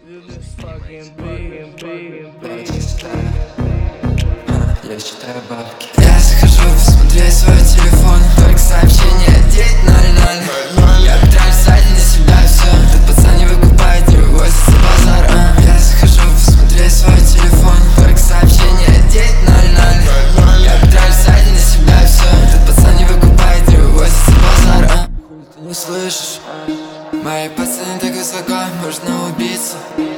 Я считаю бабки. Я захожу посмотреть свой телефон, только сообщение 9:00. Я трачу сзади на себя все. Этот пацан не выкупает, не вывозит за базар. Я захожу посмотреть свой телефон, только сообщение 9:00. Я трачу сзади на себя все. Этот пацан не выкупает, не вывозит за базар. Хуй ты не слышишь? Мои пацаны так высоко, можно убиться.